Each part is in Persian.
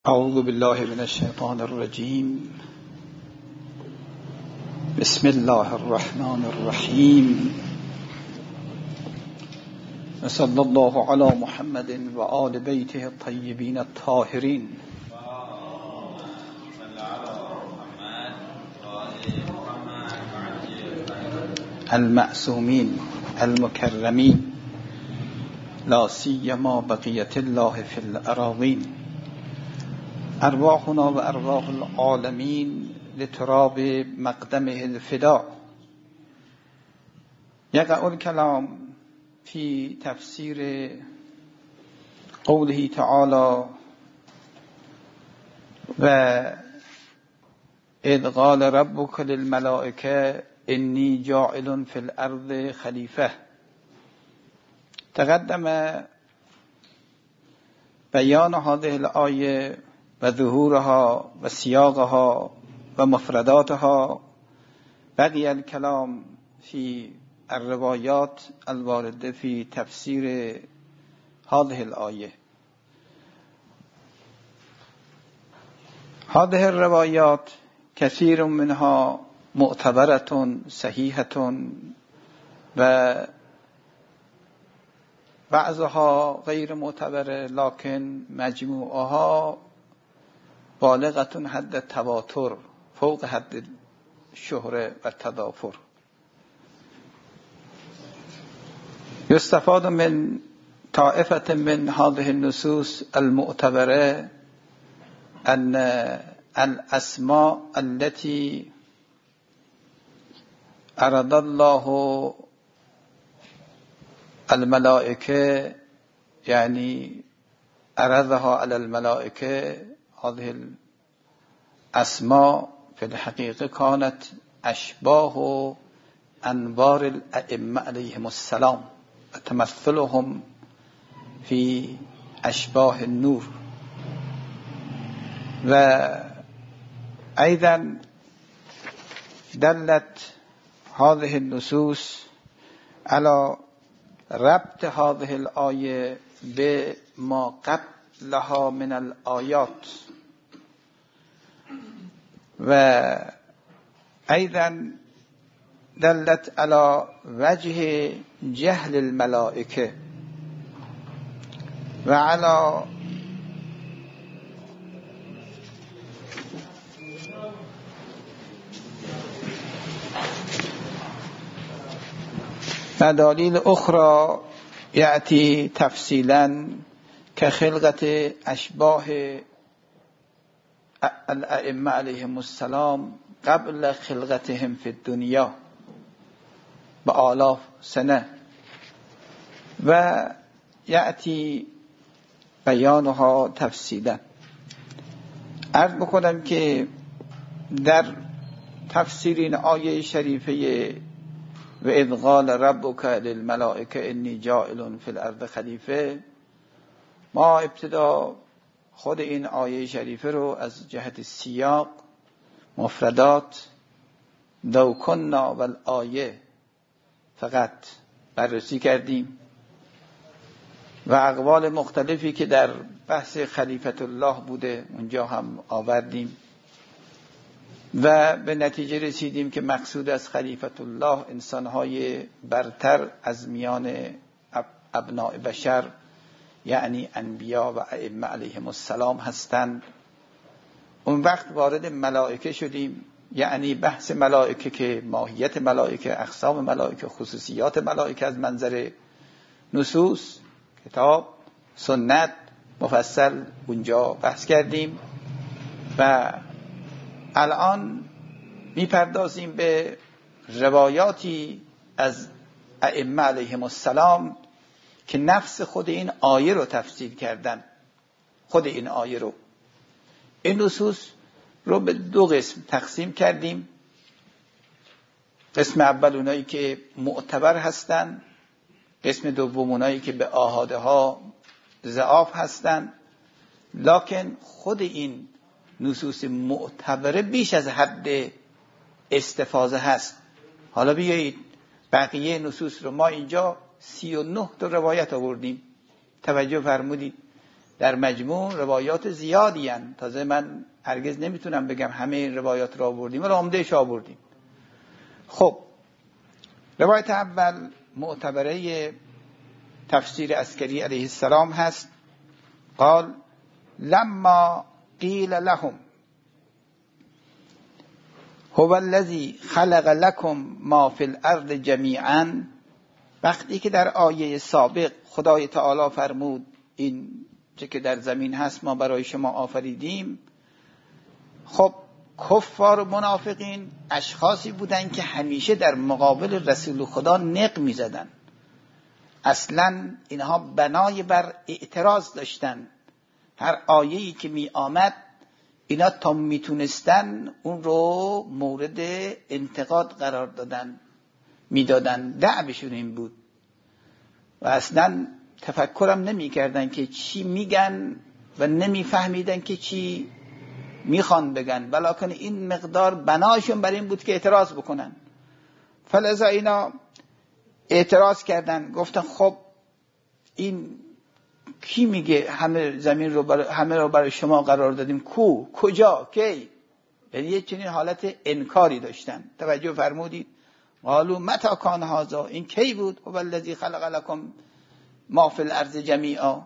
اعوذ بالله من الشیطان الرجیم. بسم الله الرحمن الرحیم. صلی الله علی محمد و آل بیته الطیبین الطاهرین المعصومین المکرمین لا سیما بقیة الله فی الاراضین. ارواحنا و ارواح العالمین لتراب مقدمه الفداء. یقع الکلام فی تفسیر قوله تعالی و اذ قال ربک للملائکه انی جاعل فی الارض خلیفه. تقدم بیان هذه الآیه و ظهورها و سیاقها و مفرداتها. بقي الكلام في الروايات الواردة في تفسير هذه الآية. هذه الروايات كثير منها معتبرة صحيحة و بعضها غير معتبرة، لكن مجموعها بالغة حد التواتر فوق حد الشهرة والتضافر. يستفاد من طائفة من هذه النصوص المعتبرة أن الأسماء التي أراد الله الملائكة، يعني أرادها على الملائكة، هذه الأسماء في الحقيقة كانت أشباه أنوار الأئمة عليهم السلام وتمثلهم في أشباه النور. وأيضا دلت هذه النصوص على ربط هذه الآية بما قبلها من الآيات، وأيضا دلت على وجه جهل الملائكة وعلى دلائل أخرى يأتي تفصيلا كخلقة أشباه الأئمة عليهم السلام قبل خلقتهم في الدنيا بآلاف سنة، ويأتي بيانها تفصيلا. عرض بکنم که در تفسیر این آیه شریفه و اذ قال ربک للملائکه انی جاعل فی الارض خلیفه، ما ابتدا خود این آیه شریفه رو از جهت سیاق، مفردات، لو کنا و الآیه فقط بررسی کردیم و اقوال مختلفی که در بحث خلیفت الله بوده اونجا هم آوردیم و به نتیجه رسیدیم که مقصود از خلیفت الله انسانهای برتر از میان ابناء بشر، یعنی انبیا و ائمه علیهم السلام هستند. اون وقت وارد ملائکه شدیم، یعنی بحث ملائکه که ماهیت ملائکه، اقسام ملائکه، خصوصیات ملائکه از منظر نصوص، کتاب، سنت مفصل اونجا بحث کردیم و الان میپردازیم به روایاتی از ائمه علیهم السلام که نفس خود این آیه رو تفسیر کردن. خود این آیه رو، این نصوص رو به دو قسم تقسیم کردیم. قسم اول اونایی که معتبر هستن، قسم دوم اونایی که به آحادها ضعاف هستن، لکن خود این نصوص معتبره بیش از حد استفاضه هست. حالا بیایید بقیه نصوص رو، ما اینجا 39 تا روایت آوردیم، توجه فرمودید در مجموع روایات زیادی هستند. تازه من هرگز نمیتونم بگم همه این روایات را آوردیم ولی عمده‌اش آوردیم. خب روایت اول معتبره تفسیر عسکری علیه السلام هست. قال لما قیل لهم هو الذی خلق لكم ما فی الارض جمیعا، وقتی که در آیه سابق خدای تعالی فرمود این چه که در زمین هست ما برای شما آفریدیم، خب کفار و منافقین اشخاصی بودن که همیشه در مقابل رسول خدا نق می زدن. اصلا اینها بنای بر اعتراض داشتن. هر آیه‌ای که می آمد اینا تا می تونستن اون رو مورد انتقاد قرار دادن، می دادن. دعوشون این بود و اصلا تفکرم نمی کردن که چی میگن و نمی فهمیدن که چی میخوان بگن، ولکن این مقدار بناشون بر این بود که اعتراض بکنن. فلذا اینا اعتراض کردن، گفتن خب این کی میگه همه زمین رو همه رو برای شما قرار دادیم؟ کجا کی؟ یعنی یه چنین حالت انکاری داشتن. توجه فرمودید؟ قالوا متى کان هذا، این کی بود؟ هو الذی خلق لكم ما فی الارض جمیعا.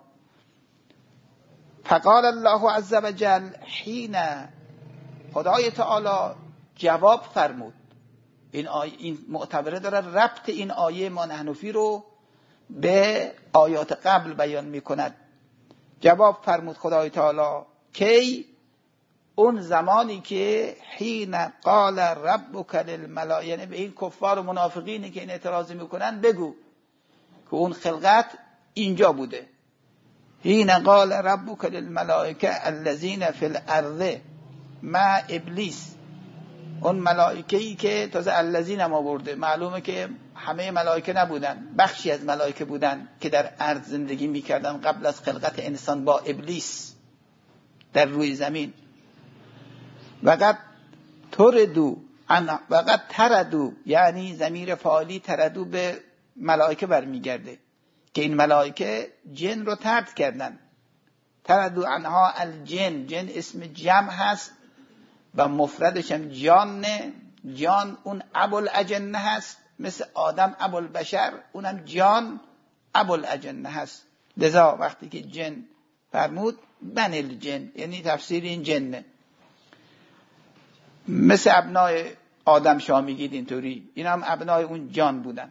فقال الله عز وجل حین، خدای تعالی جواب فرمود. این معتبره داره ربط این آیه ما نحنفی رو به آیات قبل بیان میکند. جواب فرمود خدای تعالی کی؟ اون زمانی که حین قال ربک للملائکه، یعنی به این کفار و منافقینی که این اعتراض میکنن بگو که اون خلقت اینجا بوده. حین قال ربک للملائکه الذین فی الارض مع ابلیس، اون ملائکه‌ای که تازه الذین هم آورده، معلومه که همه ملائکه نبودن، بخشی از ملائکه بودن که در ارض زندگی میکردن قبل از خلقت انسان با ابلیس در روی زمین. وقد تردو، یعنی ضمیر فاعلی تردو به ملائکه برمیگرده که این ملائکه جن رو طرد کردن. تردو عنها الجن، جن اسم جمع هست و مفردش هم جانه. جان اون ابوالأجنه هست، مثل آدم ابوالبشر، اونم جان ابوالأجنه هست. لذا وقتی که جن فرمود بن الجن، یعنی تفسیر این جنه، مثل ابنای آدم شما میگید اینطوری، این هم ابنای اون جان بودن.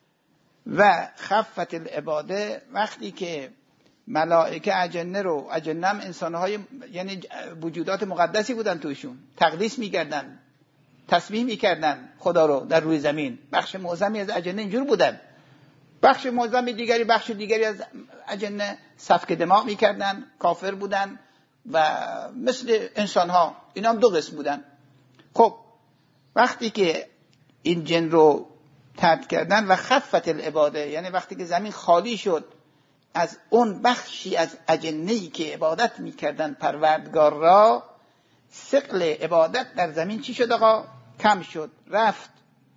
و خفت العباده، وقتی که ملائکه اجنه رو، اجنه هم انسانهای یعنی وجودات مقدسی بودن، توشون تقدیس میکردن، تسبیح میکردن خدا رو در روی زمین. بخش معظمی از اجنه اینجور بودن، بخش معظم دیگری، بخش دیگری از اجنه سفک دماغ میکردن، کافر بودن و مثل انسانها اینا هم دو قسم بودن. خب وقتی که این جن رو طرد کردن و خفت العباده، یعنی وقتی که زمین خالی شد از اون بخشی از اجنه‌ای که عبادت میکردن پروردگار را، ثقل عبادت در زمین چی شد آقا؟ کم شد، رفت.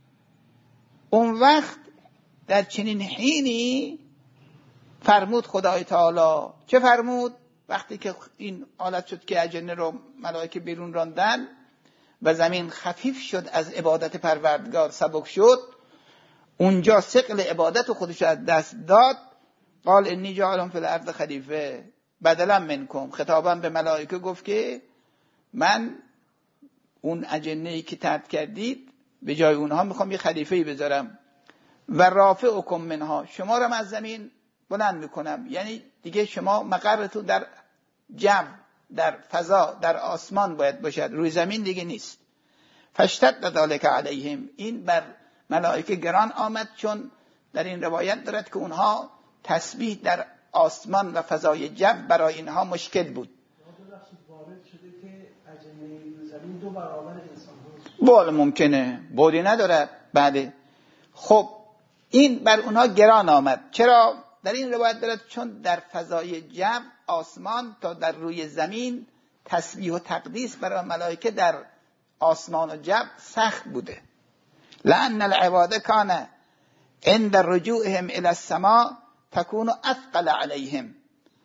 اون وقت در چنین حینی فرمود خدای تعالی. چه فرمود؟ وقتی که این حالت شد که اجنه رو ملائکه بیرون راندن و زمین خفیف شد از عبادت پروردگار، سبک شد، اونجا ثقل عبادت خودش از دست داد. قال انی جاعل فی الارض خلیفه بدلا منکم، خطابا به ملائکه گفت که من اون اجنه‌ای که طرد کردید به جای اونها میخوام یه خلیفه‌ای بذارم. و رافعکم منها، شما رو از زمین بلند میکنم، یعنی دیگه شما مقرتون در جو، در فضا، در آسمان باید باشد، روی زمین دیگه نیست. فاشتد ذلک علیهم، این بر ملائکه گران آمد، چون در این روایت دارد که اونها تسبیح در آسمان و فضای جو برای اینها مشکل بود. وارد شده که اجنه زمین 2 برابر انسان هاست. بله ممکنه، بودی ندارد. بعد خب این بر اونها گران آمد. چرا؟ در این روایت دارد چون در فضای جو، آسمان تا در روی زمین، تسبیح و تقدیس برای ملائکه در آسمان و جو سخت بوده. لأن العباده کان عند رجوعهم الى السماء تكون اثقل عليهم،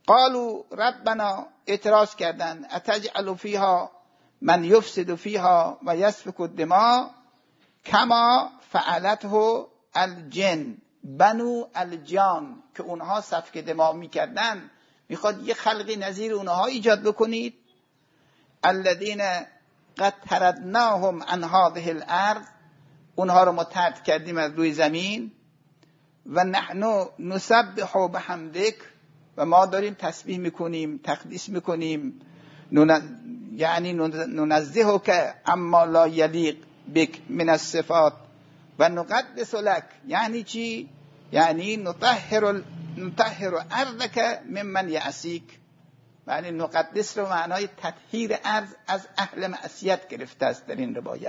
قالوا ربنا، اعتراض کردن، اتجعل فیها من یفسد فیها و یسفک الدماء کما فعلته الجن بنو الجان، که اونها سفک دماء میکردن، میخواد یه خلقی نظیر اونها ایجاد بکنید. الذین قد طردناهم عن هذه الارض، اونها رو ما طرد کردیم از روی زمین. و نحن نسبح بحمدک، و ما داریم تسبیح میکنیم، تقدیس میکنیم. یعنی ننزهک عما لا یلیق بک من الصفات و نقدس لک. یعنی چی؟ یعنی نطهر ارضک ممن یعصیک. یعنی نقدس رو معنای تطهیر ارض از اهل معصیت گرفته است در این روایت.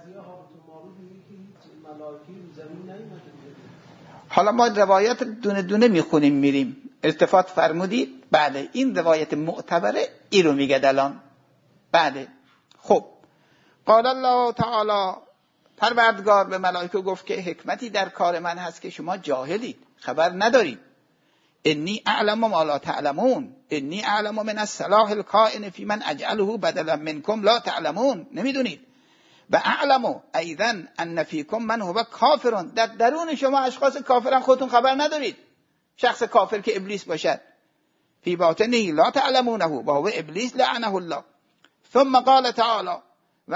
حالا ما روایات دونه دونه میخونیم میریم. التفات فرمودید؟ بله، این روایت معتبره، این رو میگه الان. بله. خب قال الله تعالی، پروردگار به ملائکه گفت که حکمتی در کار من هست که شما جاهلید، خبر ندارید. انی اعلم ما لا تعلمون، انی اعلم من الصلاح الکائن فی من اجعله بدلا منکم لا تعلمون. نمیدونید. و اعلم ایضا ان فیکم من هو کافر، در درون شما اشخاص کافرن، خودتون خبر ندارید. شخص کافر که ابلیس باشد. فی باطنه لا تعلمونه و هو ابلیس لعنه الله. ثم قال تعالی و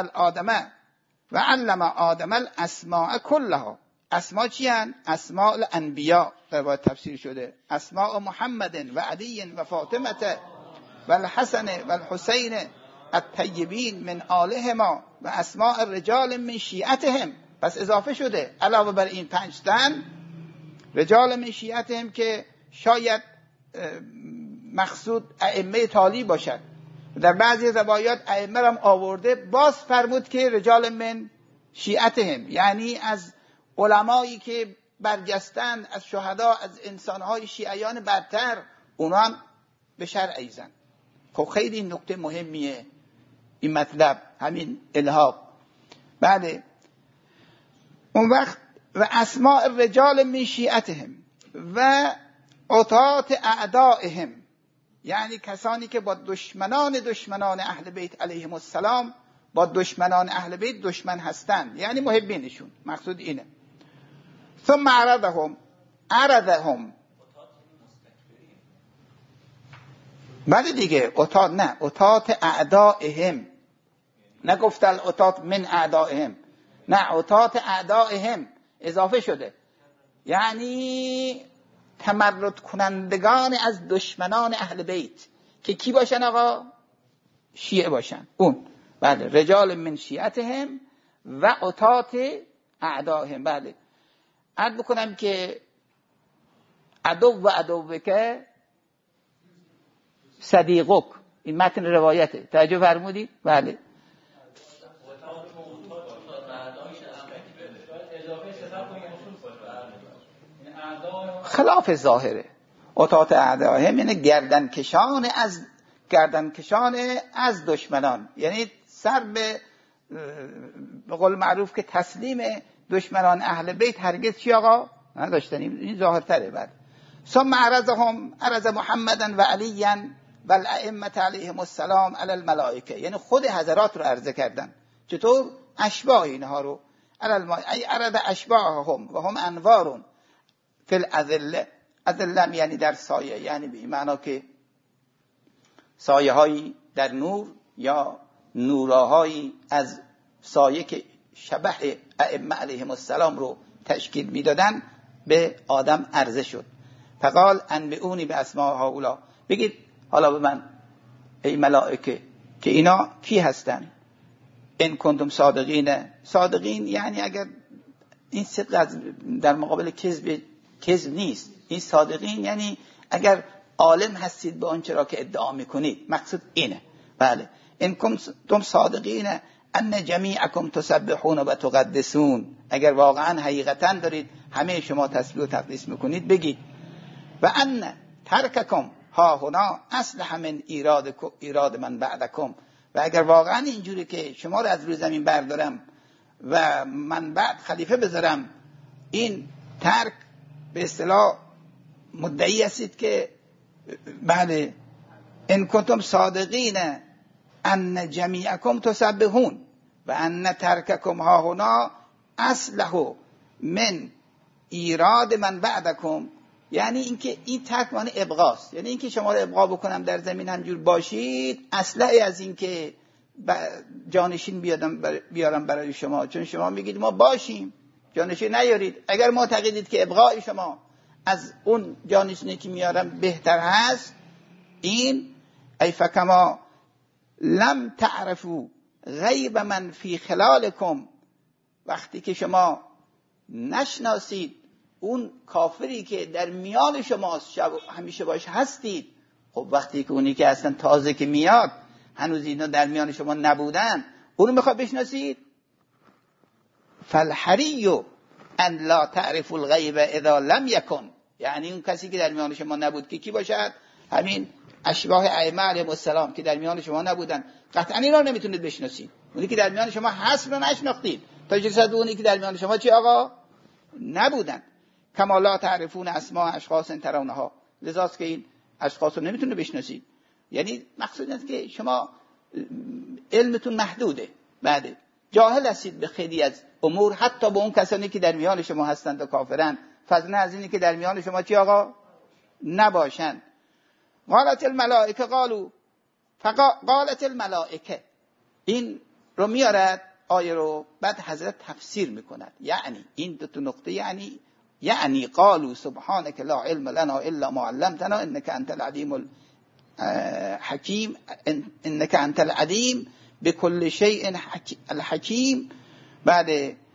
علم آدم الاسماء کلها. اسماء چی هن؟ اسماء الانبیاء در تفسیر شده. اسماء محمد و علی و فاطمه و الحسن و الحسین الطیبین من آلهما و اسماء الرجال من شیعتهم. پس اضافه شده علاوه بر این 5 تن رجال من شیعتهم که شاید مقصود ائمه تالی باشد. در بعضی روایات ائمه هم آورده، باز فرمود که رجال من شیعتهم، یعنی از علمایی که برجستن، از شهدا، از انسانهای شیعیان برتر، اونا هم به شرع ایزن. خب خیلی نکته مهمیه این مطلب، همین الحاق. بله. اون وقت و اسماء الرجال من شیعتهم و عطات اعدائهم، یعنی کسانی که با دشمنان اهل بیت علیهم السلام، با دشمنان اهل بیت دشمن هستند، یعنی محبینشون. مقصود اینه. ثم عرضهم بعد دیگه عطات اعدائهم، نگفت العطات من اعدائهم، نه عطات اعدائهم اضافه شده، یعنی تمرد کنندگان از دشمنان اهل بیت که کی باشن آقا؟ شیعه باشن. اون بله، رجال من شیعتهم و عطات اعدائهم. بله. عرض بکنم که عدوک صدیقک، این متن روایته، توجه فرمودید؟ بله. خلاف ظاهره. عطات اعدائهم یعنی گردنکشان از دشمنان، یعنی سر به قول معروف که تسلیم دشمنان اهل بیت هرگز چی آقا نداشتن. این ظاهرتره. بعد ثم عرض محمدا و علیا و الائمه علیهم السلام علی الملائکه، یعنی خود حضرات رو عرضه کردن. چطور؟ اشباح اینها رو ای عرض اشباحهم و هم انوارون فی الاذله. اذله یعنی در سایه، یعنی به این معنا که سایه هایی در نور یا نوراهایی از سایه که شبه ائمه علیهم السلام رو تشکیل میدادن به آدم عرضه شد. فقال انبئونی به اسماء هؤلاء، بگید حالا به من ای ملائکه که اینا کی هستن؟ ان کنتم صادقین یعنی اگر این صدق در مقابل کذب نیست. این صادقین یعنی اگر عالم هستید به آنچه را که ادعا میکنید، مقصود اینه. بله. ان کنتم صادقین ان جمیعکم تسبحون و تقدسون، اگر واقعا حقیقتا دارید همه شما تسبیح و تقدیس میکنید، بگید. و ان ترککم ها هنا اصلح من ایراد من بعدکم، و اگر واقعا اینجوری که شما رو از روی زمین بردارم و من بعد خلیفه بذارم، این ترک به اصطلاح مدعی هستید که بله ان کنتم صادقین ان جمیعکم تسبحون و ان ترککم ها هنا اصله من ایراد من بعدکم، یعنی اینکه این ترک معنی ابقاست، یعنی اینکه شما رو ابقا بکنم در زمین همجور باشید اصله از اینکه جانشین بیارم برای شما، چون شما میگید ما باشیم جانشین نیارید. اگر معتقدید که ابقای شما از اون جانشینی که میارم بهتر هست، این ای فکما لم تعرفوا غیب من فی خلالکم، وقتی که شما نشناسید اون کافری که در میان شماست، همیشه باش هستید. خب وقتی که اونی که اصلا تازه که میاد هنوز اینا در میان شما نبودن اونو میخواد بشناسید. فالحری ان لا تعرفوا الغیب اذا لم یکن، یعنی اون کسی که در میان شما نبود که کی باشد؟ همین اشباح ائمه علیهم السلام که در میان شما نبودن، قطعا اینا رو نمیتونید بشناسید. اونی که در میان شما هست رو نشناختید تا جسد اونی که در میان شما چی آقا نبودن. کما لا تعرفون اسماء اشخاص ترونها، لذاست که این اشخاص رو نمیتونید بشناسید. یعنی مقصود است که شما علمتون محدوده، بعد جاهل هستید به خیلی از امور، حتی به اون کسانی که در میان شما هستند و کافرن، فضلا از اینی که در میان شما چی آقا نباشند. قالت الملائکه قالوا، قالت الملائکه این رو میارد آیه رو، بعد حضرت تفسیر میکند. یعنی این دو نقطه یعنی قالوا سبحانك لا علم لنا الا ما علمتنا انك انت العلیم الحکیم، انك انت العلیم بكل شيء الحکیم. بعد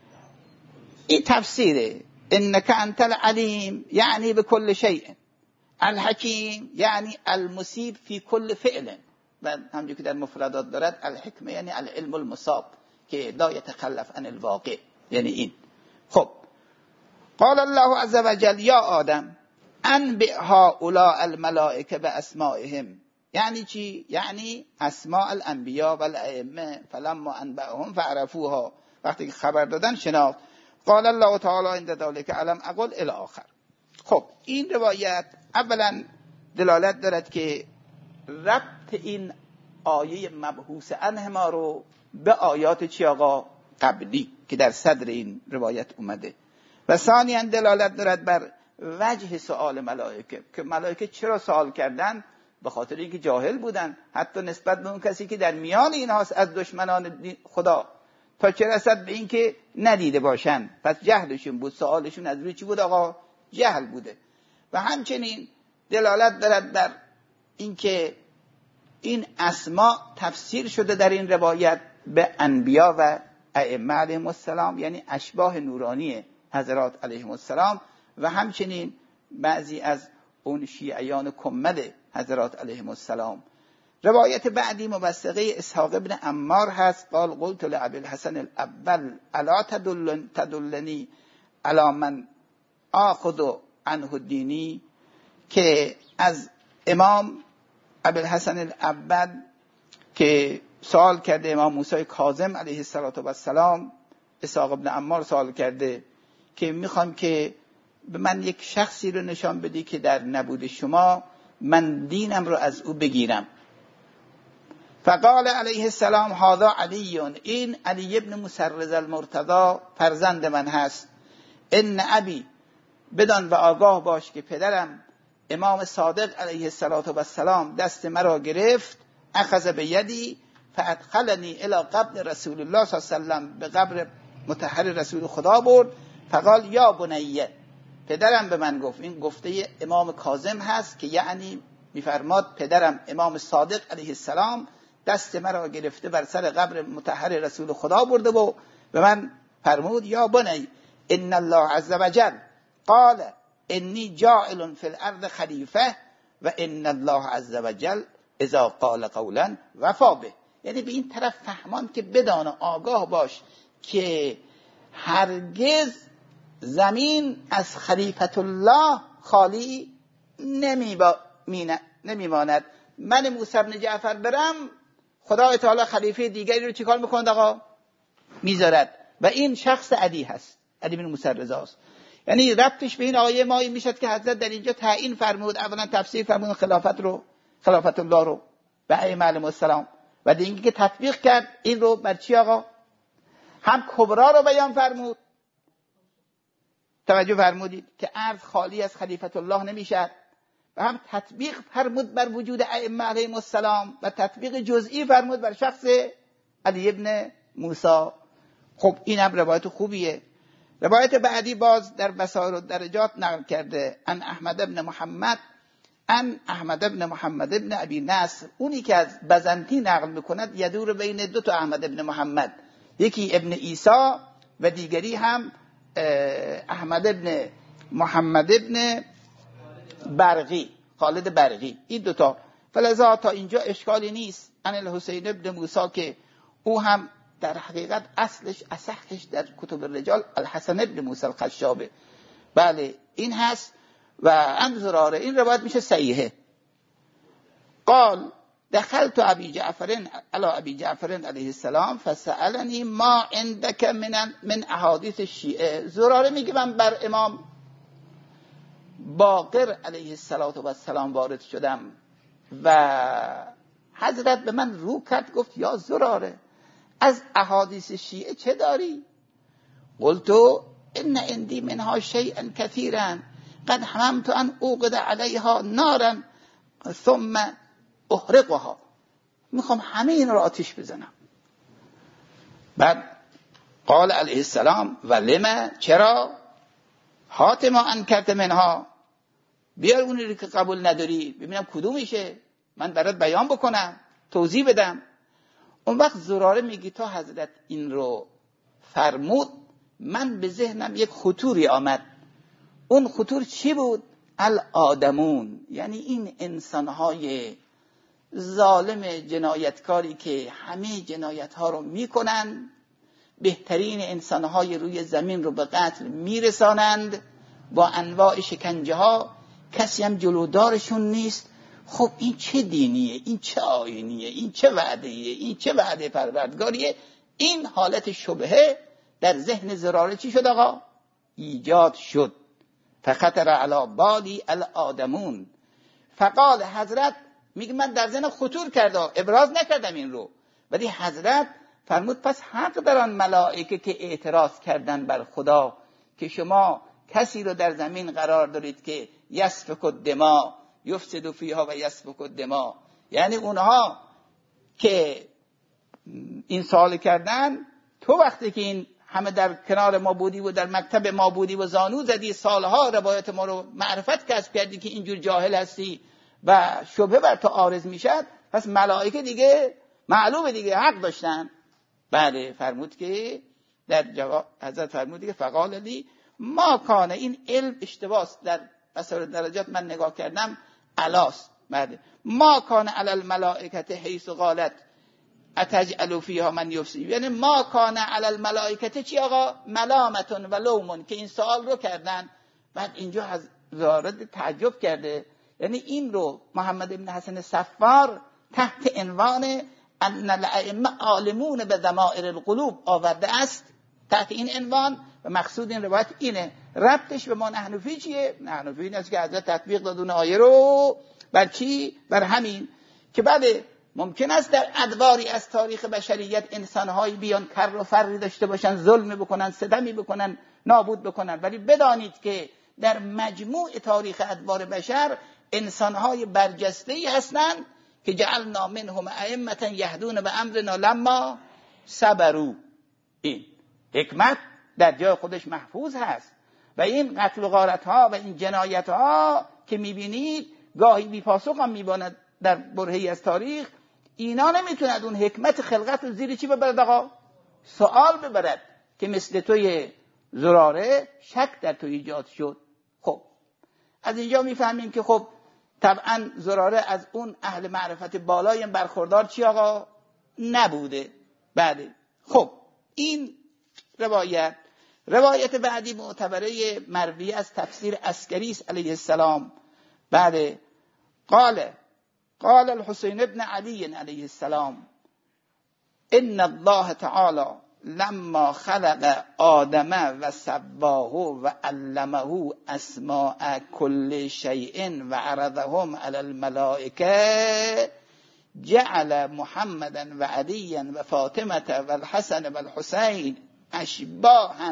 این تفسیره انك انت العلیم یعنی بكل شيء الحکیم یعنی المصیب فی کل فعل. بعد همونجوری که در مفردات دارد الحکمه یعنی العلم المصاب که لا يتخلف عن الواقع، یعنی این. خب قال الله عز وجل یا آدم انبئ هؤلاء الملائکه باسمائهم، یعنی چی؟ یعنی اسماء الانبیاء و الائمه. فلما انبئهم فعرفوها، وقتی که خبر دادن شناخت. قال الله تعالی عند ذلك علم اقل الی آخر. خب این روایت اولا دلالت دارد که ربط این آیه مبحوث عنهما رو به آیات چی آقا قبلی که در صدر این روایت اومده، و ثانیاً دلالت دارد بر وجه سؤال ملائکه، که ملائکه چرا سوال کردن؟ به خاطر اینکه جاهل بودن، حتی نسبت به اون کسی که در میان اینهاست از دشمنان خدا، تا چه رسد به اینکه ندیده باشن. پس جهلشون بود، سوالشون از روی چی بود آقا؟ جهل بوده. و همچنین دلالت دارد بر اینکه این اسما تفسیر شده در این روایت به انبیا و ائمه علیهم السلام، یعنی اشباح نورانی حضرات علیهم السلام، و همچنین بعضی از اون شیعیان کمد حضرات علیهم السلام. روایت بعدی موثقه اسحاق ابن عمار هست. قال قلت لابی الحسن الاول الا تدلنی علی من آخذ عنه دینی، که از امام ابی الحسن الاول که سوال کرده امام موسی کاظم علیه السلام، اسحاق ابن عمار سوال کرده که میخوام که به من یک شخصی رو نشان بدی که در نبود شما من دینم رو از او بگیرم. فقال علیه السلام هذا علی، این علی ابن مسرز المرتضی فرزند من هست. ان ابی، بدان و آگاه باش که پدرم امام صادق علیه السلام دست مرا گرفت، اخذ بیدی فادخلنی الی قبر رسول الله صلی الله علیه وسلم، به قبر مطهر رسول خدا برد. فقال یا بنیه، پدرم به من گفت. این گفته امام کاظم هست که یعنی میفرماد پدرم امام صادق علیه السلام دست مرا گرفته بر سر قبر مطهر رسول خدا برده و به من فرمود یا بنی ان الله عز وجل قال انی جاعل فی الارض خلیفه و ان الله عز وجل اذا قال قولا وفا به. یعنی به این طرف فهمان که بدان آگاه باش که هرگز زمین از خلیفت الله خالی نمیماند. من موسی بن جعفر برم، خدا تعالی خلیفه دیگری رو چیکار میکنه آقا؟ میذارد. و این شخص علی هست، علی بن موسی رضا است. یعنی ربطش به این آیه ما این میشد که حضرت در اینجا تعیین فرمود، اولا تفسیر فرمود خلافت الله رو به ائمه علیهم السلام، و دیگه که تطبیق کرد این رو بر چی آقا؟ هم کبرا رو بیان فرمود. توجه فرمودید که ارض خالی از خلیفت الله نمیشد، و هم تطبیق فرمود بر وجود ائمه علیهم السلام و تطبیق جزئی فرمود بر شخص علی ابن موسی. خب این هم روایت خوبیه. روایت بعدی باز در بصائر الدرجات نقل کرده ان احمد ابن محمد ابن ابی نصر، اونی که از بزنطین نقل میکند یدور بین دو تا احمد ابن محمد، یکی ابن عیسی و دیگری هم احمد ابن محمد ابن برقی، خالد برقی، این دوتا. فلذا تا اینجا اشکالی نیست. ان الحسین ابن موسی که او هم در حقیقت اصلش اصحش در کتب الرجال الحسن ابن موسی الخشابه، بله این هست. و ان زراره، این روایت میشه صحیحه. قال دخلت ابی جعفر علیه السلام فسألنی ما عندك من احادیث الشیعه. زراره میگه من بر امام باقر علیه السلام وارد شدم و حضرت به من رو کرد، گفت یا زراره از احادیث شیعه چه داری؟ قلت ان عندي منها شیئا كثيرا قد هممت ان اوقد علیها نارا ثم احرقها. میخوام همه این رو آتش بزنم. بعد قال علیه السلام و لما، چرا؟ حاتما انکرت منها، بیار اونی رو که قبول نداری ببینم کدومشه، من برات بیان بکنم، توضیح بدم. اون وقت زراره میگی تا حضرت این رو فرمود من به ذهنم یک خطوری آمد. اون خطور چی بود؟ الآدمون، یعنی این انسانهای ظالم جنایتکاری که همه جنایت ها رو میکنن، بهترین انسانهای روی زمین رو به قتل میرسانند با انواع شکنجه ها، کسی هم جلودارشون نیست. خب این چه دینیه؟ این چه آیینیه؟ این چه وعدهیه؟ این چه وعده پروردگاریه؟ این حالت شبهه در ذهن زراره چی شد آقا؟ ایجاد شد. فخطر علی بالی الآدمون. فقال، حضرت میگه من در ذهن خطور کرده، ابراز نکردم این رو، ولی حضرت فرمود پس حق دارن ملائکه که اعتراض کردن بر خدا که شما کسی رو در زمین قرار دارید که یسفک الدماء یفسد فیها و یسفک الدماء، یعنی اونها که این سوال کردن، تو وقتی که این همه در کنار ما بودی و در مکتب ما بودی و زانو زدی، سالها روایت ما رو معرفت کسب کردی که اینجور جاهل هستی و شبه بر تو عارض میشد، پس ملائکه دیگه معلومه دیگه حق داشتن. بله فرمود که در جواب حضرت فرمود که فقال لی ما کان، این علم اشتباس در بصائر درجات من نگاه کردم علاست. بله ما کان علی الملائکه حیث قالت اتجعل فیها من یفسد، یعنی ما کان علی الملائکه چی آقا؟ ملامتون و لومون، که این سوال رو کردن. بعد اینجا حضرت تعجب کرده، یعنی این رو محمد ابن حسن صفار تحت عنوان ان الائمه عالمون به ضمائر القلوب آورده است تحت این عنوان، و مقصود این روایت اینه. ربطش به ما نحنفی چیه؟ نحنفی این است که حضرت تطبیق دادون آیه رو بر چی؟ بر همین که بله ممکن است در ادواری از تاریخ بشریت انسانهایی بیان کر و فری داشته باشن، ظلم بکنن، ستمی بکنن، نابود بکنن، ولی بدانید که در مجموع تاریخ ادوار بشر انسانهای برجسته‌ای هستند که جعلنا منهم ائمة یهدون بامرنا لما صبروا. این حکمت در جای خودش محفوظ هست و این قتل و غارت ها و این جنایت ها که میبینید گاهی بی پاسخ هم میباند در برهه‌ای از تاریخ، اینا نمیتوند اون حکمت خلقت رو زیر چی ببرد آقا؟ سوال ببرد که مثل توی زراره شک در تو ایجاد شد. خب از اینجا میفهمیم که خب طبعا زراره از اون اهل معرفت بالای برخوردار چی آقا؟ نبوده. بله خب این روایت بعدی معتبره مروی از تفسیر عسکری علیه السلام. بله قال الحسین ابن علی علیه السلام ان الله تعالی لما خلق آدم و سباه و علمه اسماء کل شیء و عرضهم علی الملائکه جعل محمدا و علی و فاطمه و الحسن و الحسین اشباها،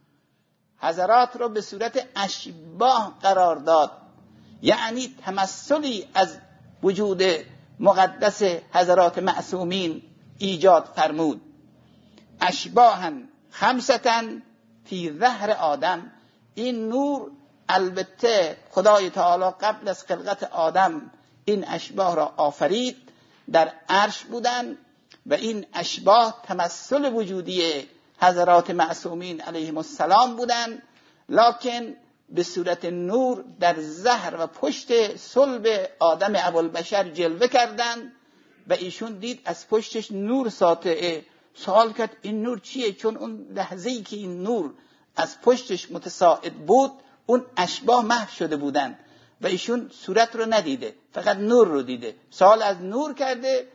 حضرات رو به صورت اشباه قرار داد، یعنی تمثلی از وجود مقدس حضرات معصومین ایجاد فرمود. اشباها خمسة فی ظهر آدم، این نور البته خدای تعالی قبل از خلقت آدم این اشباه را آفرید، در عرش بودن و این اشباه تمثل وجودی حضرات معصومین علیهم السلام بودن، لکن به صورت نور در ظهر و پشت صلب آدم ابوالبشر جلوه کردند و ایشون دید از پشتش نور ساطعه. سوال کرد این نور چیه؟ چون اون لحظه‌ای که این نور از پشتش متساعد بود اون اشباه محو شده بودن و ایشون صورت رو ندیده، فقط نور رو دیده. سوال از نور کرده،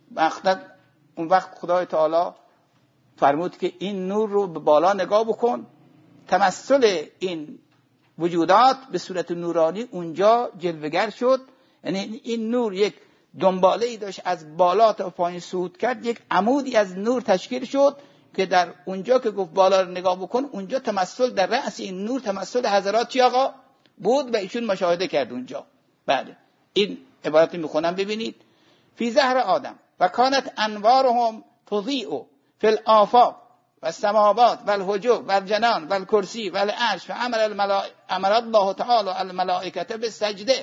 اون وقت خدای تعالی فرمود که این نور رو به بالا نگاه بکن. تمثل این وجودات به صورت نورانی اونجا جلوگر شد، یعنی این نور یک دنباله‌ای داشت از بالا تا پایین صعود کرد، یک عمودی از نور تشکیل شد که در اونجا که گفت بالا رو نگاه بکن، اونجا تمثل در رأس این نور تمثل حضرات چی آقا بود و ایشون مشاهده کرد اونجا. بله این عبارت میخونم ببینید. فی ظهر آدم و کانت انوارهم تضیء فی الآفاق و السماوات و الحجب و الجنان و الکرسی و العرش و امر الله تعالی الملائکه بالسجده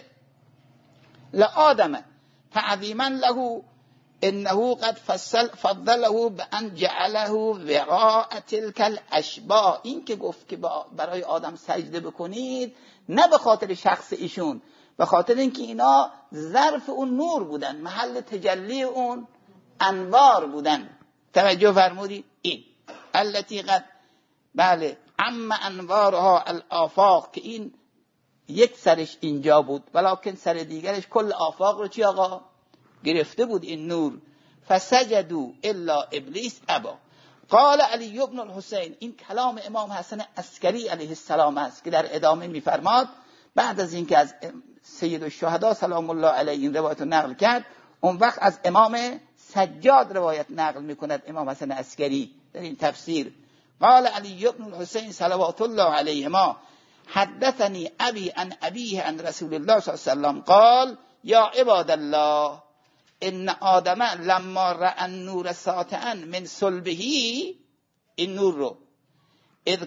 لآدم تعظیما له انه قد فضله بان جعله وراء تلك الاشباح. این که گفت که برای آدم سجده بکنید نه به خاطر شخص ایشون، به خاطر اینکه اینا ظرف اون نور بودن، محل تجلی اون انوار بودن. توجه فرمودید؟ این التي قد بله اما انوارها الافاق، که این یک سرش اینجا بود ولکن سر دیگرش کل آفاق رو چی آقا گرفته بود این نور. فسجدوا الا ابلیس ابا. قال علی ابن الحسین، این کلام امام حسن عسکری علیه السلام است که در ادامه میفرماد بعد از اینکه از سید الشهدا سلام الله علیه این روایت رو نقل کرد، اون وقت از امام سجاد روایت نقل میکند امام حسن عسکری در این تفسیر. قال علی ابن الحسین صلوات الله علیهما حدثني ابي عن ابيه عن رسول الله صلی الله علیه وسلم قال یا عباد الله ان آدم لما رأى النور ساطعا من صلبه، این نور رو اذ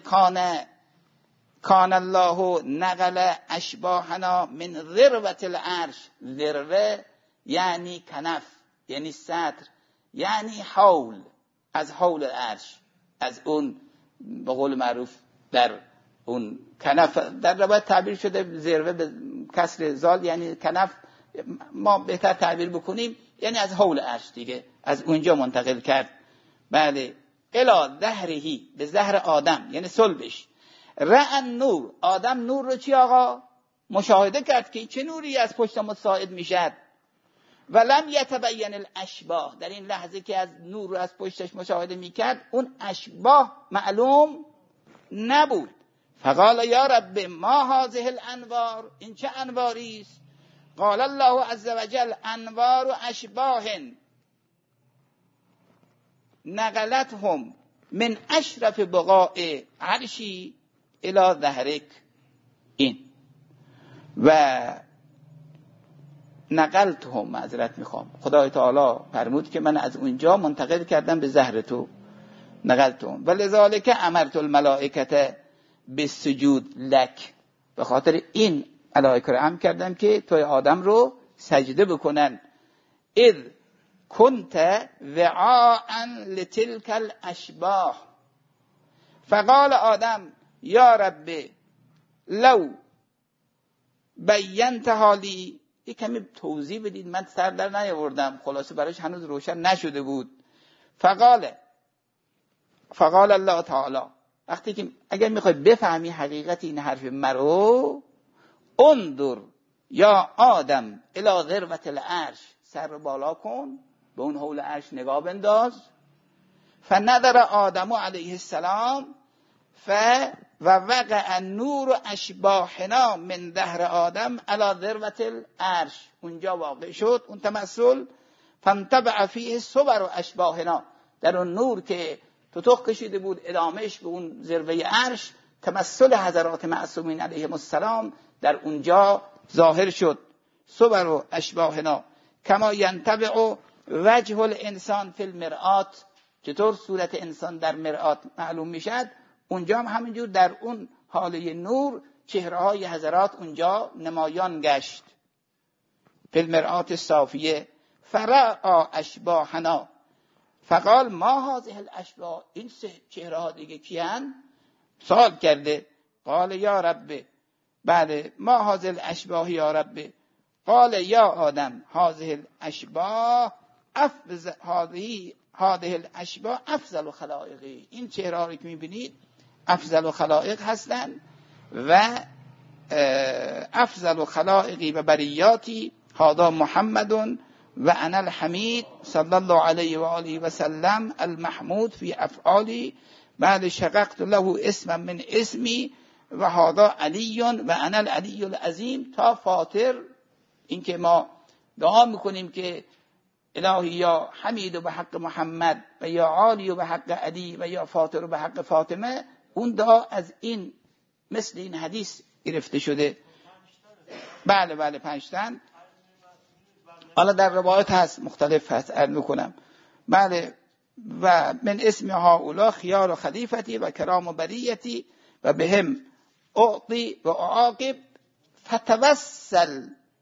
کان الله نقل اشباحنا من ذروة العرش، ذروه یعنی کنف یعنی سطر یعنی حول، از حول العرش، از اون به قول معروف در اون کنف در روایت تعبیر شده ذروه به کسر زال یعنی کنف، ما بهتر تعبیر بکنیم یعنی از حول عرش دیگه، از اونجا منتقل کرد. بله الی ظهرهی، به ظهر آدم یعنی صلبش. رأى نور، آدم نور رو چی آقا مشاهده کرد که چه نوری از پشت متساعد میشد. ولم یتبین الاشباه، در این لحظه که از نور رو از پشتش مشاهده میکرد اون اشباه معلوم نبود. فقال یا رب ما هذه الانوار، این چه انواری است؟ قال الله عز وجل انوار اشباه نقلتهم من اشرف بقاع عرشی الی ظهرک. این و نقلتهم، معذرت میخوام، خدای تعالی فرمود که من از اونجا منتقل کردم به ظهر تو، نقلتهم ولذالک امرت الملائکه بالسجود لک، به خاطر این ملائکه رو امر کردم که توی آدم رو سجده بکنن. اذ کنت وعاء لتلك الاشباح. فقال آدم یا رب لو بینت حالی، یک کمی توضیح بدید من سر در نیاوردم، خلاصه براش هنوز روشن نشده بود. فقال الله تعالی، وقتی که اگر میخوای بفهمی حقیقت این حرف مرو، انظر یا آدم الی ذروة العرش، سر رو بالا کن به اون حول عرش نگاه بنداز. فنظر آدم علیه السلام و وقع النور اشباحنا من ظهر آدم علی ذروة العرش. اونجا واقع شد اون تمثل. فانطبع فیه صور اشباحنا، در اون نور که تتق کشیده بود ادامهش به اون ذروه عرش، تمثل حضرات معصومین علیهم السلام در اونجا ظاهر شد. صور اشباحنا کما ینطبع وجه الانسان فی المرآت، چطور صورت انسان در مرآت معلوم میشد، اونجا هم همینجور در اون حاله نور چهره های حضرات اونجا نمایان گشت. فی المرآت الصافیه فرأى اشباحنا فقال ما هذه الاشباح، این چهره ها دیگه کیان؟ سوال کرده. قال یا رب، بله ما هذه الاشباح یا رب. قال یا آدم هذه الاشباح هذه الاشباح افضل خلائقی، این چهره ها که میبینید افضل خلائق هستند و افضل خلائقی و بریاتی هذا محمد و انا الحمید صلی الله علیه و آله و سلم المحمود فی افعالی بعد شققت له اسما من اسمی و هذا علی و انا العلی العظیم تا فاطر. این که ما دعا میکنیم که الهی یا حمید و به حق محمد و یا عالی و به حق علی و یا فاطر و به حق فاطمه، اون دعا از این مثل این حدیث گرفته شده. بله 5 تن. حالا در روایت هست مختلف هست عرض میکنم. بله و من اسم هؤلاء خیار و خلیفتی و کرام و بریتی و بهم اعطی و اعاقب فتوسل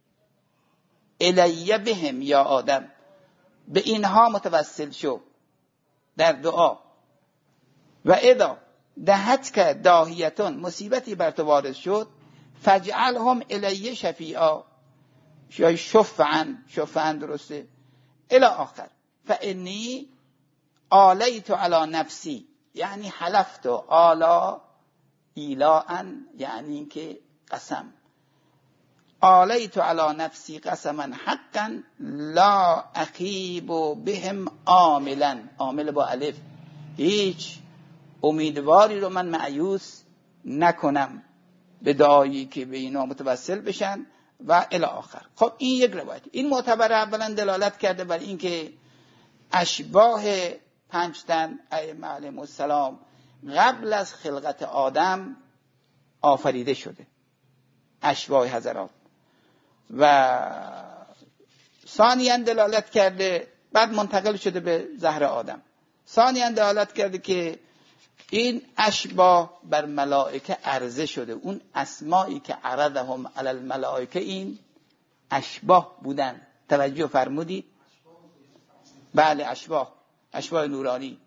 الی بهم یا آدم، به اینها متوسل شو در دعا. و اذا دهتک داهیتون، مصیبتی بر تو وارد شد، فجعلهم الی شفیعا، یا شفعا درسته الی آخر. فانی آلیت علی نفسی، یعنی حلفت آلا ایلاء، یعنی که قسم. آلیت علی نفسی قسما حقا لا اخیب بهم عاملا، عامل با الف، هیچ امیدواری رو من مایوس نکنم به دعایی که به اینا متوسل بشن و الی آخر. خب این یک روایت. این معتبر اولا دلالت کرده بر این که اشباح 5 تن ائمه علیهم السلام قبل از خلقت آدم آفریده شده، اشباح حضرات. و ثانیاً دلالت کرده، بعد منتقل شده به زهر آدم، ثانیاً دلالت کرده که این اشباح بر ملائکه عرضه شده. اون اسمایی که عرضهم علی الملائکه این اشباح بودن. توجه فرمودید؟ بله اشباح نورانی،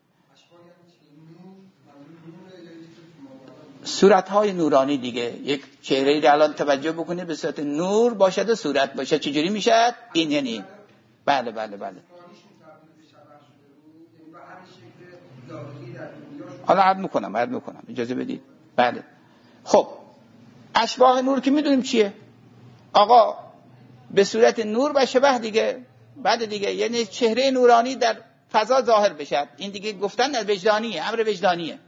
صورت‌های نورانی دیگه. یک چهره‌ای رو الان توجه بکنید به صورت نور باشد و صورت باشد، چجوری میشد؟ این یعنی بله حالا عرض میکنم اجازه بدید. بله خب اشباح نور که میدونیم چیه آقا، به صورت نور و شبه دیگه. بعد دیگه یعنی چهره نورانی در فضا ظاهر بشد. این دیگه گفتن وجدانیه، امر وجدانیه.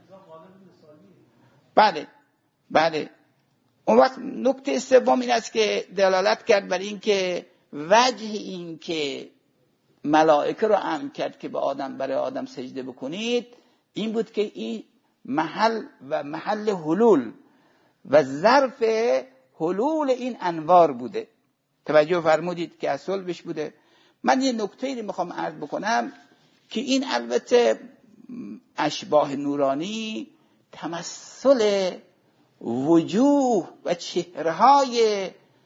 بله اون وقت نکته سوم این است که دلالت کرد بر این که وجه این که ملائکه رو امر کرد که به آدم، برای آدم سجده بکنید، این بود که این محل حلول و ظرف حلول این انوار بوده. توجه فرمودید که از صلبش بوده. من یه نکته‌ای رو میخوام عرض بکنم که این البته اشباح نورانی تمثل وجوه و چهره‌های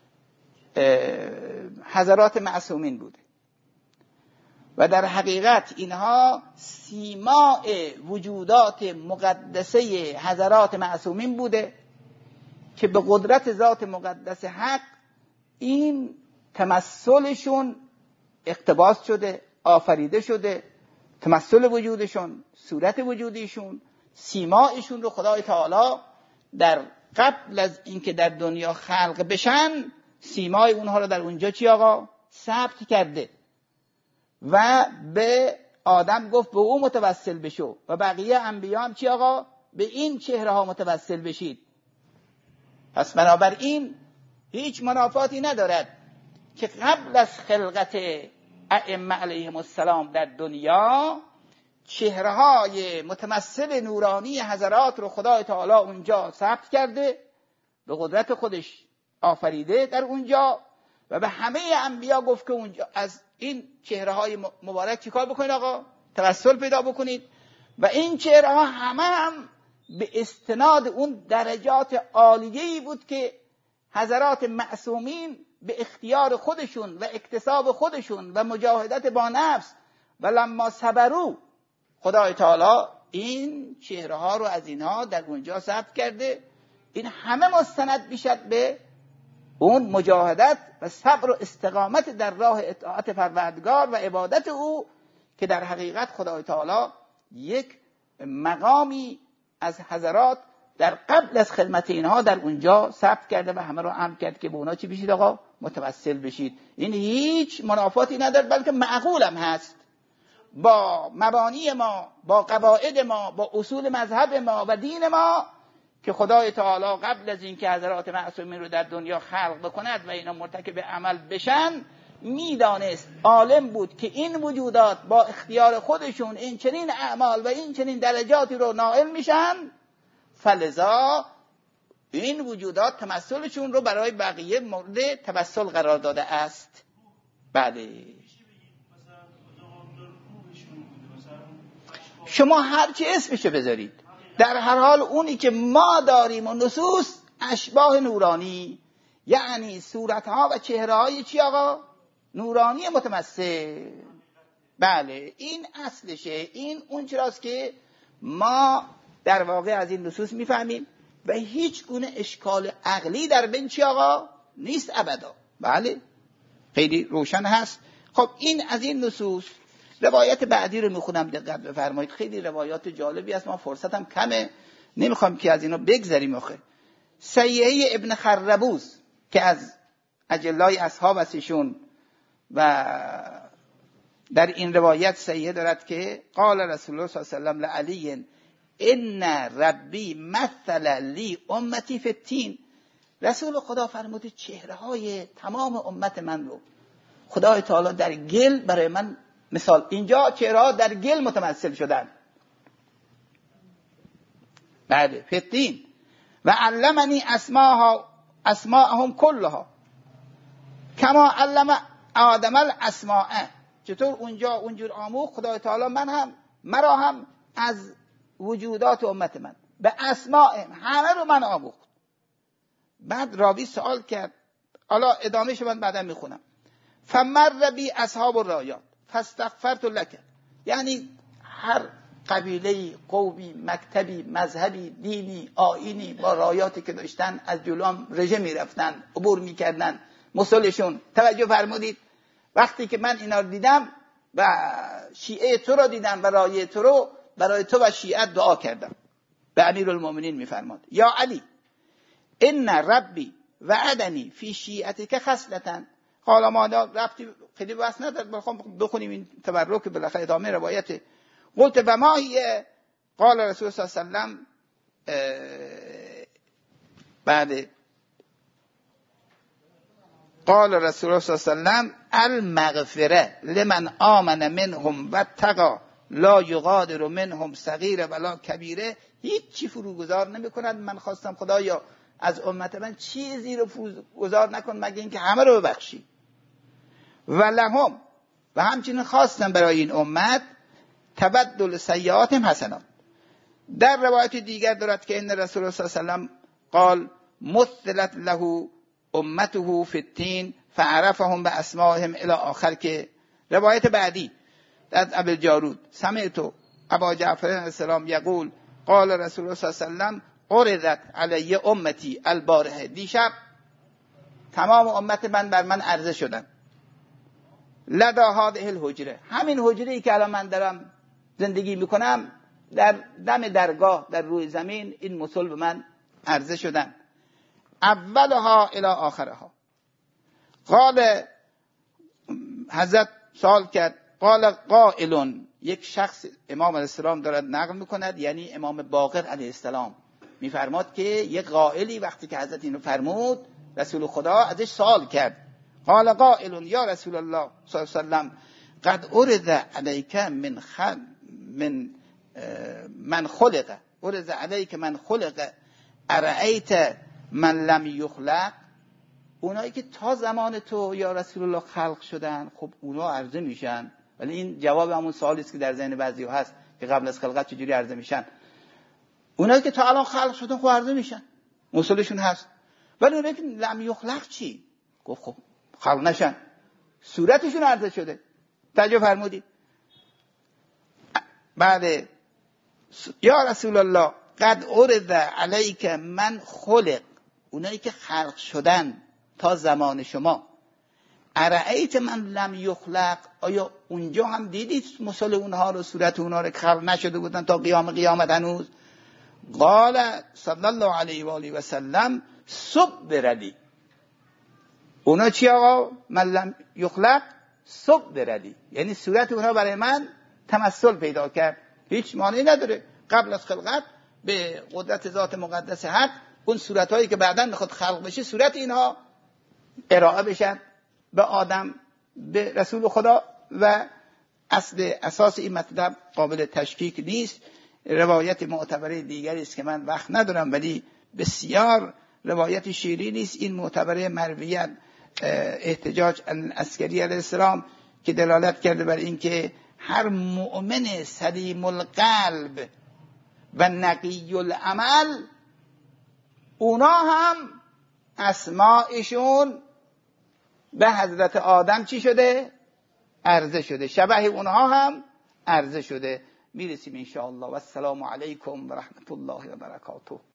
حضرات معصومین بوده و در حقیقت اینها سیماء وجودات مقدسه حضرات معصومین بوده که به قدرت ذات مقدس حق این تمثلشون اقتباس شده، آفریده شده. تمثل وجودشون، صورت وجودیشون، سیمایشون رو خدای تعالی در قبل از اینکه در دنیا خلق بشن، سیمای اونها رو در اونجا چی آقا؟ ثبت کرده و به آدم گفت به او متوسل بشو و بقیه انبیا هم چی آقا؟ به این چهره ها متوسل بشید. پس بنابراین هیچ منافاتی ندارد که قبل از خلقت ائمه علیهم السلام در دنیا چهره های متمثل نورانی حضرات رو خدای تعالی اونجا ثبت کرده، به قدرت خودش آفریده در اونجا و به همه انبیا گفت که اونجا از این چهره های مبارک چیکار بکنید آقا؟ توسل پیدا بکنید. و این چهره ها هم به استناد اون درجات عالیه‌ای بود که حضرات معصومین به اختیار خودشون و اکتساب خودشون و مجاهدت با نفس و لما صبروا، خدای تعالی این چهره ها رو از اینها در اونجا ثبت کرده. این همه مستند میشد به اون مجاهدت و صبر و استقامت در راه اطاعت پروردگار و عبادت او که در حقیقت خدای تعالی یک مقامی از حضرات در قبل از خدمت اینها در اونجا ثبت کرده و همه رو امر کرد که به اونا چی بشید آقا؟ متوسل بشید. این هیچ منافاتی نداره، بلکه معقول هم هست با مبانی ما، با قواعد ما، با اصول مذهب ما و دین ما که خدای تعالی قبل از اینکه حضرات معصومین رو در دنیا خلق بکند و اینا مرتکب عمل بشن میدانست، عالم بود که این وجودات با اختیار خودشون این چنین اعمال و این چنین درجاتی رو نائل میشن، فلذا این وجودات تمثلشون رو برای بقیه مورد توسل قرار داده است. بله شما هر چی اسمشو بذارید، در هر حال اونی که ما داریم و نصوص اشباح نورانی، یعنی صورتها و چهره‌های چی آقا؟ نورانی متمثل. بله این اصلشه، این اون چراست که ما در واقع از این نصوص میفهمیم و هیچ گونه اشکال عقلی در بین چی آقا؟ نیست ابدا. بله خیلی روشن هست. خب این از این نصوص. روایت بعدی رو میخونم، دقت بفرمایید، خیلی روایات جالبی است، ما فرصتم کمه نمیخوام که از اینو بگذریم. آخه سیحه ابن خربوز که از اجلای اصحاب هستشون و در این روایت سیحه دارد که قال رسول الله صلی الله علیه و سلم لعلی ان ربی مثل لی امتی فی التین. رسول خدا فرموده چهره های تمام امت من رو خدای تعالی در گل برای من مثال، اینجا چهره ها در گل متمثل شدن. بعد فی التین و علمنی اسماءهم کلها کما علم آدم الاسماء. چطور اونجور آموخت خدای تعالی مرا هم از وجودات امت من به اسماء همه رو من آموخت. بعد راوی سوال کرد، حالا ادامهش من بعدا میخونم. فمر بی اصحاب الرایات فاستغفرت لك، یعنی هر قبیله، قومی، مکتبی، مذهبی، دینی، آیینی با رایاتی که داشتن از جلوم رژه میرفتن، عبور میکردن مسلشون. توجه فرمودید وقتی که من اینا رو دیدم و شیعه تو رو دیدم و رایه تو رو برای تو و شیعت دعا کردم. به امیرالمومنین میفرماد یا علی ان ربی وعدنی فی شیعتک خصلتا. حالا ما ربطی خیلی بحث ندارد، بخوام بخونیم این تبرک که بالاخره ادامه روایته. قلت و ما هی قال رسول صلی الله علیه و سلم بعد قال رسول الله صلی الله علیه و سلم المغفره لمن آمن منهم واتقى لا یغادر منهم صغیره ولا کبیره. هیچی فروگذار نمی‌کند. من خواستم خدایا از امت من چیزی رو فروگذار نکن مگه اینکه همه رو ببخشی. و لهم، و همچنین خواستم برای این امت تبدل سیئاتهم حسنات. در روایت دیگر دارد که ان رسول الله صلی الله علیه و سلم قال مثلت له امته فی التین فعرفهم باسمائهم الی آخر. که روایت بعدی در ابو جارود سمعت ابا جعفر علیه السلام یقول قال رسول الله صلی الله علیه و سلم عرضت علی امتی البارحه. دیشب تمام امت من بر من عرضه شدن لدا هذه الحجره، همین حجره‌ای که الان من دارم زندگی میکنم، در دم درگاه در روی زمین این مسل به من عرضه شدن. اولها الی آخرها. قال حضرت سوال کرد قال قائل یک شخص امام علیه السلام دارد نقل میکند، یعنی امام باقر علیه السلام میفرماد که یک قائلی وقتی که حضرت اینو فرمود رسول خدا ازش سوال کرد، قال قائل یا رسول الله صلی الله علیه وسلم قد ارد علیک من خلق ارد علیک من خلق ارأیت من لم یخلق. اونایی که تا زمان تو یا رسول الله خلق شدن، خب اونا عرضه میشن، ولی این جواب همون سوالی است که در ذهن بعضی‌ها هست که قبل از خلقت چجوری عرضه میشن. اونایی که تا الان خلق شدن خب عرضه میشن، اصولشون هست، ولی اونایی که لم یخلق چی؟ گفت خب خلق نشن، صورتشون عرضه شده. توجه فرمودید؟ بعد یا رسول الله قد ارد علیک من خلق، اونایی که خلق شدن تا زمان شما، ارأیت من لم یخلق، آیا اونجا هم دیدید مثال اونها رو، صورت اونها رو که خلق نشده بودن تا قیامت هنوز؟ قال صلی الله علیه و آله و سلم صبرلی. اونا چی آقا؟ من لم یخلق صبرلی، یعنی صورت اونها برای من تمثل پیدا کرد. هیچ معنی نداره قبل از خلقت به قدرت ذات مقدس حق اون صورتهایی که بعداً میخواد خلق بشه صورت اینها ارائه بشن به آدم، به رسول خدا، و اساس این مطلب قابل تشکیک نیست. روایت معتبره دیگری است که من وقت ندارم ولی بسیار روایت شیرینی است، این معتبره مرویت احتجاج عسکری علیه السلام که دلالت کرده بر این که هر مؤمن سلیم القلب و نقی العمل اونا هم اسمائشون به حضرت آدم چی شده؟ عرضه شده، شبه اونها هم عرضه شده. میرسیم انشاءالله. و السلام علیکم و رحمت الله و برکاته.